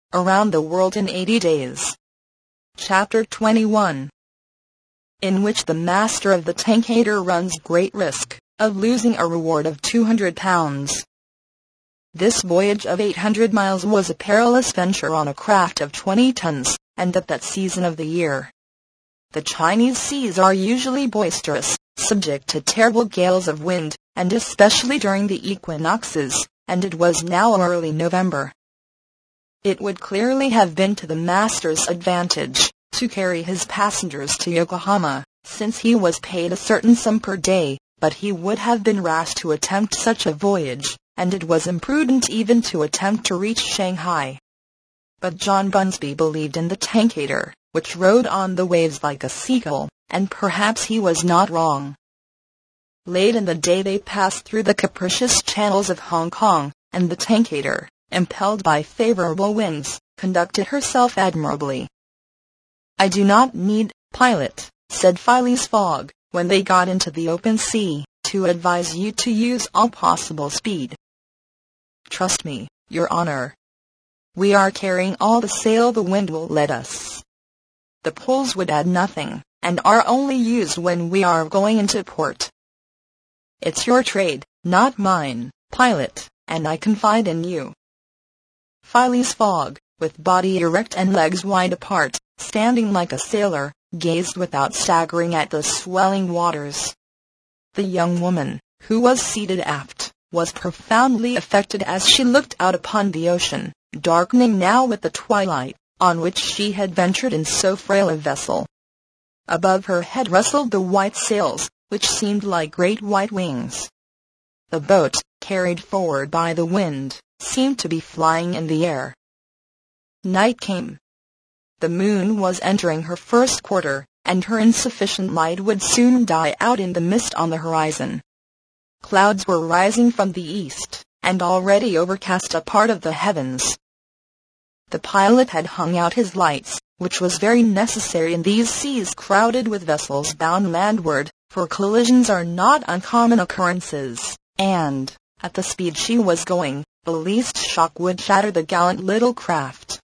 Around the World in 80 Days. Chapter 21. In which the master of the Tankator runs great risk of losing a reward of £200. This voyage of 800 miles was a perilous venture on a craft of 20 tons, and at that season of the year. The Chinese seas are usually boisterous, subject to terrible gales of wind, and especially during the equinoxes, and it was now early November. It would clearly have been to the master's advantage to carry his passengers to Yokohama, since he was paid a certain sum per day, but he would have been rash to attempt such a voyage, and it was imprudent even to attempt to reach Shanghai. But John Bunsby believed in the Tankator, which rode on the waves like a seagull, and perhaps he was not wrong. Late in the day they passed through the capricious channels of Hong Kong, and the Tankator, impelled by favorable winds, conducted herself admirably. "I do not need, pilot," said Phileas Fogg, when they got into the open sea, "to advise you to use all possible speed. Trust me, Your Honor. We are carrying all the sail the wind will let us. The poles would add nothing, and are only used when we are going into port. It's your trade, not mine, pilot, and I confide in you." Phileas Fogg, with body erect and legs wide apart, standing like a sailor, gazed without staggering at the swelling waters. The young woman, who was seated aft, was profoundly affected as she looked out upon the ocean, darkening now with the twilight, on which she had ventured in so frail a vessel. Above her head rustled the white sails, which seemed like great white wings. The boat, carried forward by the wind, seemed to be flying in the air. Night came. The moon was entering her first quarter, and her insufficient light would soon die out in the mist on the horizon. Clouds were rising from the east, and already overcast a part of the heavens. The pilot had hung out his lights, which was very necessary in these seas crowded with vessels bound landward, for collisions are not uncommon occurrences, and, at the speed she was going, the least shock would shatter the gallant little craft.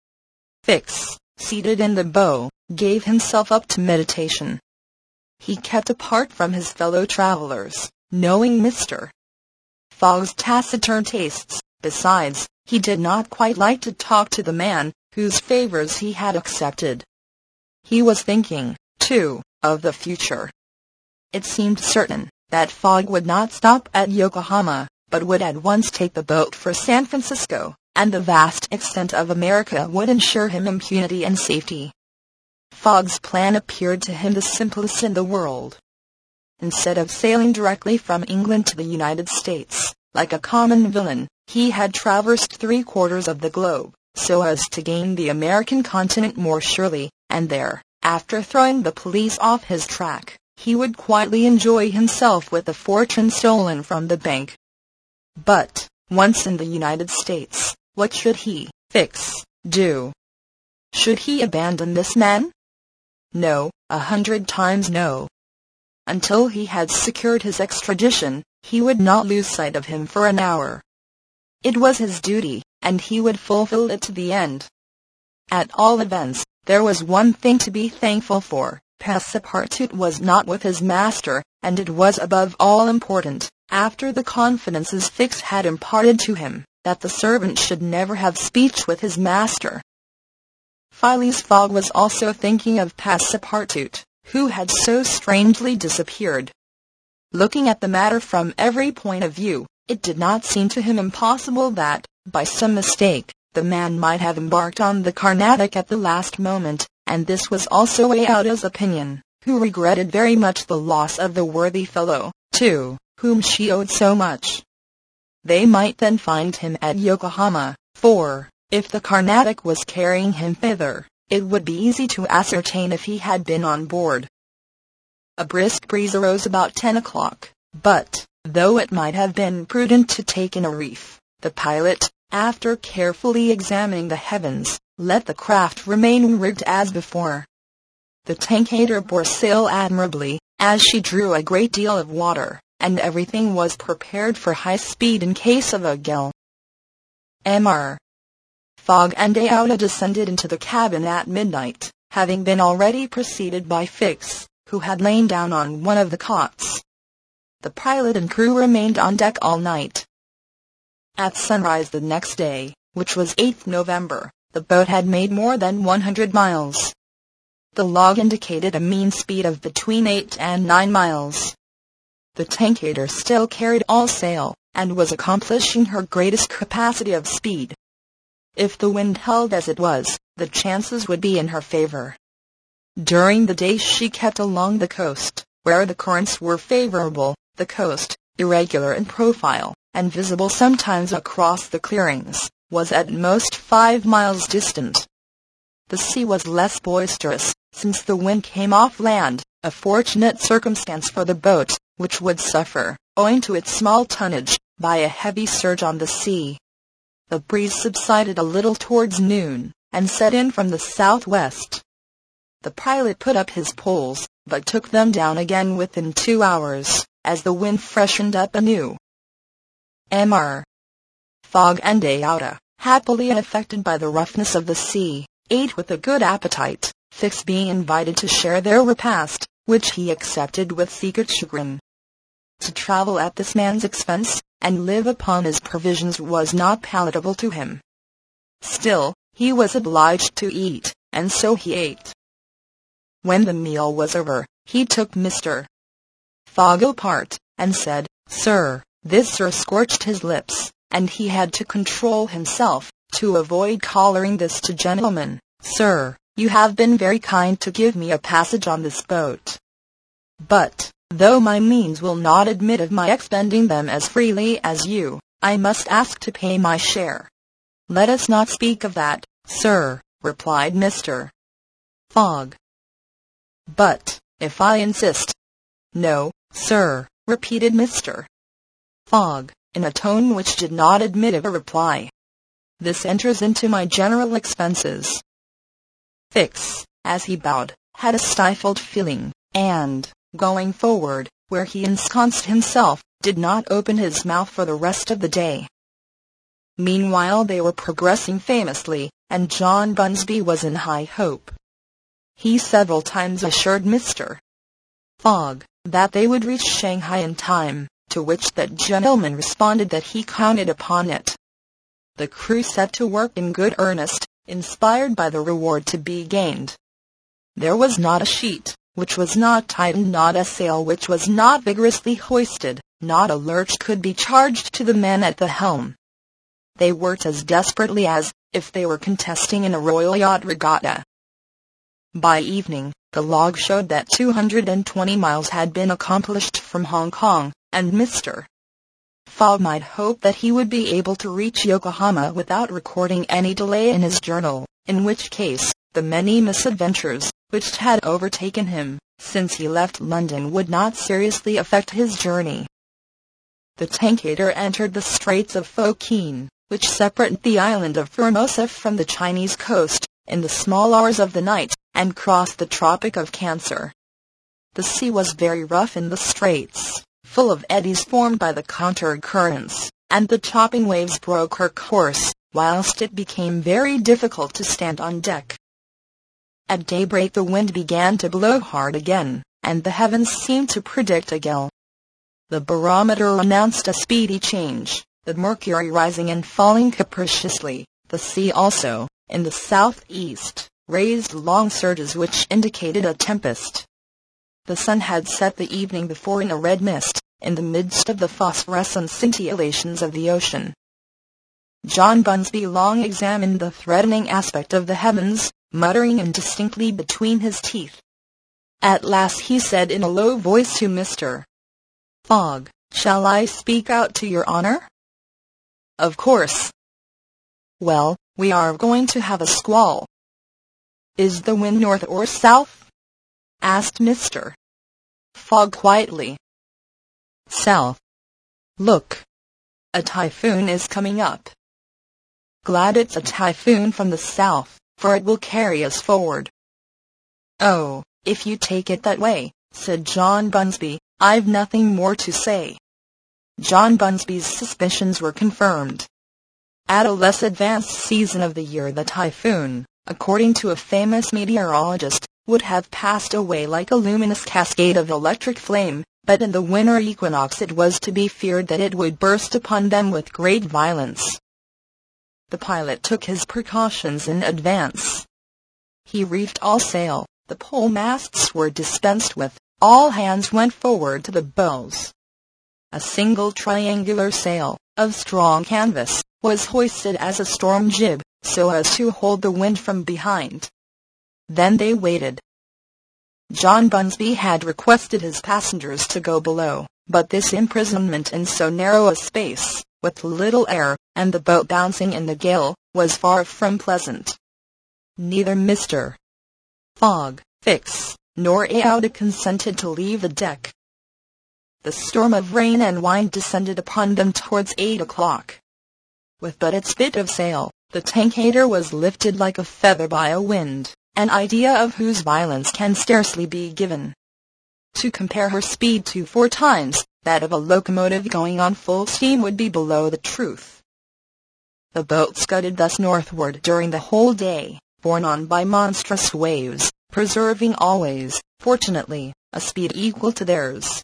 Fix, seated in the bow, gave himself up to meditation. He kept apart from his fellow travelers, knowing Mr. Fogg's taciturn tastes. Besides, he did not quite like to talk to the man whose favors he had accepted. He was thinking, too, of the future. It seemed certain that Fogg would not stop at Yokohama, but would at once take the boat for San Francisco, and the vast extent of America would ensure him impunity and safety. Fogg's plan appeared to him the simplest in the world. Instead of sailing directly from England to the United States, like a common villain, he had traversed 3/4 of the globe, so as to gain the American continent more surely, and there, after throwing the police off his track, he would quietly enjoy himself with the fortune stolen from the bank. But, once in the United States, what should he, Fix, do? Should he abandon this man? No, 100 times no. Until he had secured his extradition, he would not lose sight of him for an hour. It was his duty, and he would fulfill it to the end. At all events, there was one thing to be thankful for. Passepartout was not with his master, and it was above all important, after the confidences Fix had imparted to him, that the servant should never have speech with his master. Phileas Fogg was also thinking of Passepartout, who had so strangely disappeared. Looking at the matter from every point of view, it did not seem to him impossible that, by some mistake, the man might have embarked on the Carnatic at the last moment, and this was also Ayauta's opinion, who regretted very much the loss of the worthy fellow, to whom she owed so much. They might then find him at Yokohama, for, if the Carnatic was carrying him thither, it would be easy to ascertain if he had been on board. A brisk breeze arose about 10 o'clock, but, though it might have been prudent to take in a reef, the pilot, after carefully examining the heavens, let the craft remain rigged as before. The Tankator bore sail admirably, as she drew a great deal of water, and everything was prepared for high speed in case of a gale. Mr. Fogg and Aouda descended into the cabin at midnight, having been already preceded by Fix, who had lain down on one of the cots. The pilot and crew remained on deck all night. At sunrise the next day, which was 8th November, the boat had made more than 100 miles. The log indicated a mean speed of between 8 and 9 miles. The Tankader still carried all sail, and was accomplishing her greatest capacity of speed. If the wind held as it was, the chances would be in her favor. During the day she kept along the coast, where the currents were favorable, the coast, irregular in profile, and visible sometimes across the clearings, was at most 5 miles distant. The sea was less boisterous, since the wind came off land, a fortunate circumstance for the boat, which would suffer, owing to its small tonnage, by a heavy surge on the sea. The breeze subsided a little towards noon, and set in from the southwest. The pilot put up his poles, but took them down again within 2 hours, as the wind freshened up anew. Mr. Fogg and Aouda, happily unaffected by the roughness of the sea, ate with a good appetite, Fix being invited to share their repast, which he accepted with secret chagrin. To travel at this man's expense, and live upon his provisions was not palatable to him. Still, he was obliged to eat, and so he ate. When the meal was over, he took Mr. Fogg apart, and said, "Sir," this sir scorched his lips, and he had to control himself, to avoid collaring this to gentlemen, "Sir, you have been very kind to give me a passage on this boat. But, though my means will not admit of my expending them as freely as you, I must ask to pay my share." "Let us not speak of that, sir," replied Mr. Fogg. "But, if I insist—" "No, sir," repeated Mr. Fogg, in a tone which did not admit of a reply. "This enters into my general expenses." Fix, as he bowed, had a stifled feeling, and, going forward, where he ensconced himself, did not open his mouth for the rest of the day. Meanwhile they were progressing famously, and John Bunsby was in high hope. He several times assured Mr. Fogg that they would reach Shanghai in time, to which that gentleman responded that he counted upon it. The crew set to work in good earnest, inspired by the reward to be gained. There was not a sheet which was not tightened, not a sail which was not vigorously hoisted, not a lurch could be charged to the men at the helm. They worked as desperately as if they were contesting in a royal yacht regatta. By evening, the log showed that 220 miles had been accomplished from Hong Kong, and Mr. Fogg might hope that he would be able to reach Yokohama without recording any delay in his journal, in which case, the many misadventures which had overtaken him since he left London would not seriously affect his journey. The Tankader entered the Straits of Fo Kien, which separate the island of Formosa from the Chinese coast, in the small hours of the night, and crossed the Tropic of Cancer. The sea was very rough in the straits, full of eddies formed by the counter-currents, and the chopping waves broke her course, whilst it became very difficult to stand on deck. At daybreak the wind began to blow hard again, and the heavens seemed to predict a gale. The barometer announced a speedy change, the mercury rising and falling capriciously. The sea also, in the southeast, raised long surges which indicated a tempest. The sun had set the evening before in a red mist, in the midst of the phosphorescent scintillations of the ocean. John Bunsby long examined the threatening aspect of the heavens, muttering indistinctly between his teeth. At last he said in a low voice to Mr. Fogg, "Shall I speak out to your honor?" "Of course." "Well, we are going to have a squall." "Is the wind north or south?" asked Mr. Fogg quietly. "South. Look. A typhoon is coming up." "Glad it's a typhoon from the south, for it will carry us forward." "Oh, if you take it that way," said John Bunsby, "I've nothing more to say." John Bunsby's suspicions were confirmed. At a less advanced season of the year, the typhoon, according to a famous meteorologist, would have passed away like a luminous cascade of electric flame, but in the winter equinox it was to be feared that it would burst upon them with great violence. The pilot took his precautions in advance. He reefed all sail, the pole masts were dispensed with, all hands went forward to the bows. A single triangular sail, of strong canvas, was hoisted as a storm jib, so as to hold the wind from behind. Then they waited. John Bunsby had requested his passengers to go below, but this imprisonment in so narrow a space, with little air, and the boat bouncing in the gale, was far from pleasant. Neither Mr. Fogg, Fix, nor Aouda consented to leave the deck. The storm of rain and wind descended upon them towards 8 o'clock. With but its bit of sail, the Tankader was lifted like a feather by a wind, an idea of whose violence can scarcely be given. To compare her speed to 4 times that of a locomotive going on full steam would be below the truth. The boat scudded thus northward during the whole day, borne on by monstrous waves, preserving always, fortunately, a speed equal to theirs.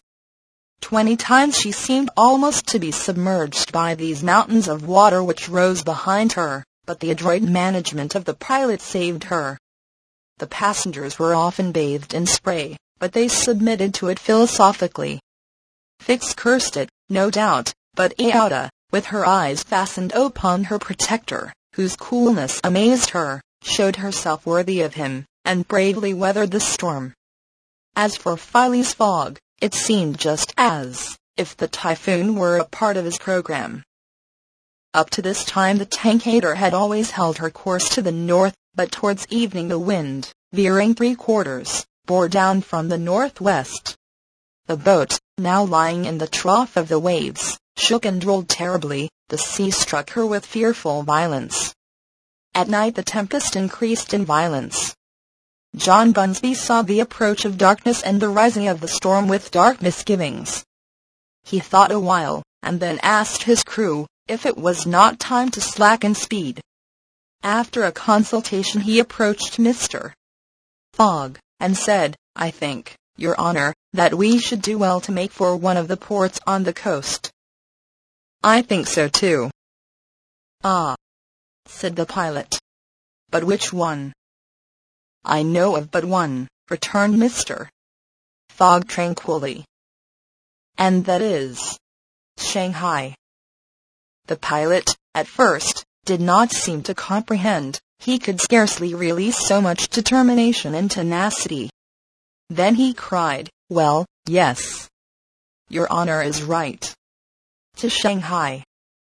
20 times she seemed almost to be submerged by these mountains of water which rose behind her, but the adroit management of the pilot saved her. The passengers were often bathed in spray, but they submitted to it philosophically. Fix cursed it, no doubt, but Aouda, with her eyes fastened upon her protector, whose coolness amazed her, showed herself worthy of him, and bravely weathered the storm. As for Phileas Fogg, it seemed just as if the typhoon were a part of his program. Up to this time the Tankader had always held her course to the north, but towards evening the wind, veering 3/4, bore down from the northwest. The boat, now lying in the trough of the waves, shook and rolled terribly, the sea struck her with fearful violence. At night the tempest increased in violence. John Bunsby saw the approach of darkness and the rising of the storm with dark misgivings. He thought a while, and then asked his crew if it was not time to slacken speed. After a consultation he approached Mr. Fogg, and said, "I think, Your Honor, that we should do well to make for one of the ports on the coast." "I think so too." "Ah," said the pilot. "But which one?" "I know of but one," returned Mr. Fogg tranquilly. "And that is Shanghai." The pilot, at first, did not seem to comprehend. He could scarcely release so much determination and tenacity. Then he cried, "Well, yes. Your Honor is right. To Shanghai."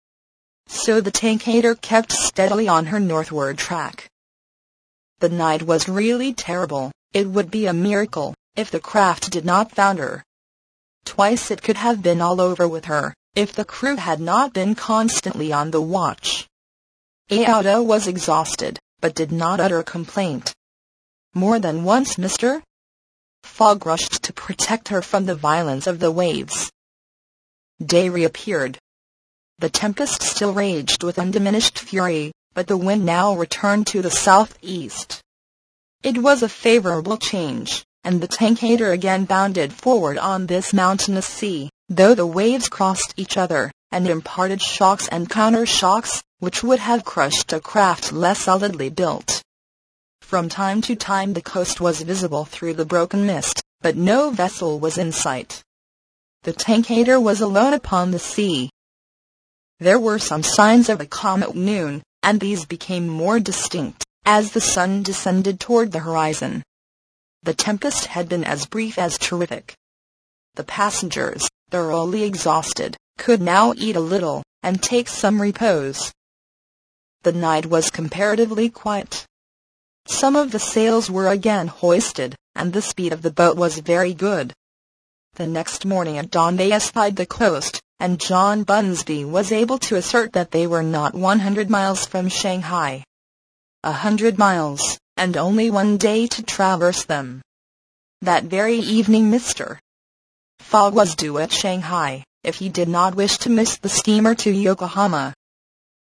So the Tankader kept steadily on her northward track. The night was really terrible. It would be a miracle if the craft did not founder. Twice it could have been all over with her, if the crew had not been constantly on the watch. Aouda was exhausted, but did not utter a complaint. More than once Mr. Fogg rushed to protect her from the violence of the waves. Day reappeared. The tempest still raged with undiminished fury, but the wind now returned to the southeast. It was a favorable change, and the Tankader again bounded forward on this mountainous sea, though the waves crossed each other, and imparted shocks and counter-shocks, which would have crushed a craft less solidly built. From time to time the coast was visible through the broken mist, but no vessel was in sight. The Tankader was alone upon the sea. There were some signs of a calm at noon, and these became more distinct as the sun descended toward the horizon. The tempest had been as brief as terrific. The passengers, thoroughly exhausted, could now eat a little, and take some repose. The night was comparatively quiet. Some of the sails were again hoisted, and the speed of the boat was very good. The next morning at dawn they espied the coast, and John Bunsby was able to assert that they were not 100 miles from Shanghai. 100 miles, and only 1 day to traverse them. That very evening Mr. Fogg was due at Shanghai, if he did not wish to miss the steamer to Yokohama.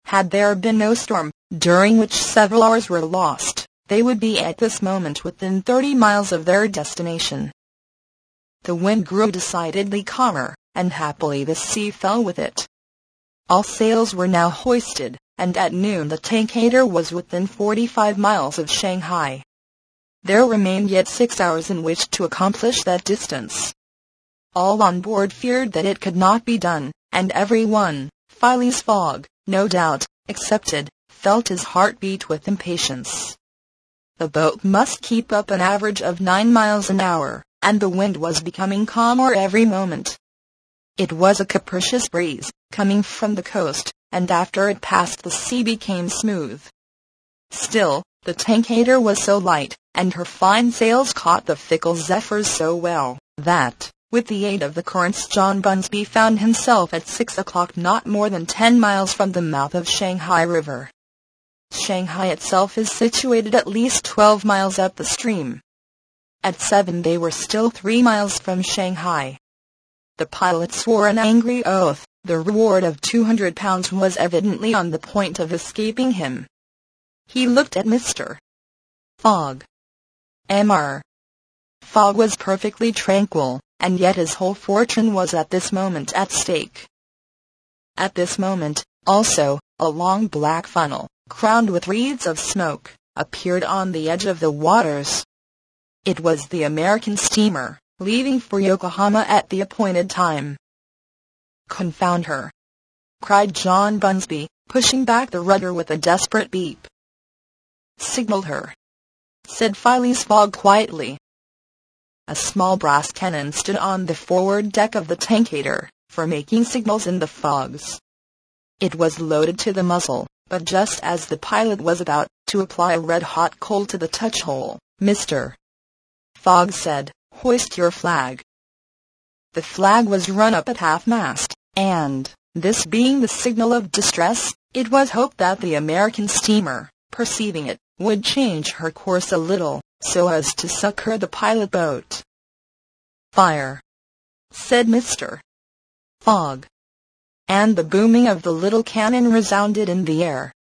Had there been no storm, during which several hours were lost, they would be at this moment within 30 miles of their destination. The wind grew decidedly calmer, and happily the sea fell with it. All sails were now hoisted, and at noon the Tankator was within 45 miles of Shanghai. There remained yet 6 hours in which to accomplish that distance. All on board feared that it could not be done, and every one, Phileas Fogg, no doubt, excepted, felt his heart beat with impatience. The boat must keep up an average of 9 miles an hour, and the wind was becoming calmer every moment. It was a capricious breeze, coming from the coast, and after it passed the sea became smooth. Still, the Tankator was so light, and her fine sails caught the fickle zephyrs so well, that, with the aid of the currents, John Bunsby found himself at 6 o'clock not more than 10 miles from the mouth of Shanghai River. Shanghai itself is situated at least 12 miles up the stream. At 7 they were still 3 miles from Shanghai. The pilot swore an angry oath. The reward of £200 was evidently on the point of escaping him. He looked at Mr. Fogg. Mr. Fogg was perfectly tranquil, and yet his whole fortune was at this moment at stake. At this moment, also, a long black funnel, crowned with wreaths of smoke, appeared on the edge of the waters. It was the American steamer, leaving for Yokohama at the appointed time. "Confound her!" cried John Bunsby, pushing back the rudder with a desperate beep. "Signal her," said Phileas Fogg quietly. A small brass cannon stood on the forward deck of the Tankator, for making signals in the fogs. It was loaded to the muzzle, but just as the pilot was about to apply a red-hot coal to the touch-hole, Mr. Fogg said, "Hoist your flag." The flag was run up at half-mast, and, this being the signal of distress, it was hoped that the American steamer, perceiving it, would change her course a little, so as to succor the pilot boat. "Fire!" said Mr. Fogg. And the booming of the little cannon resounded in the air.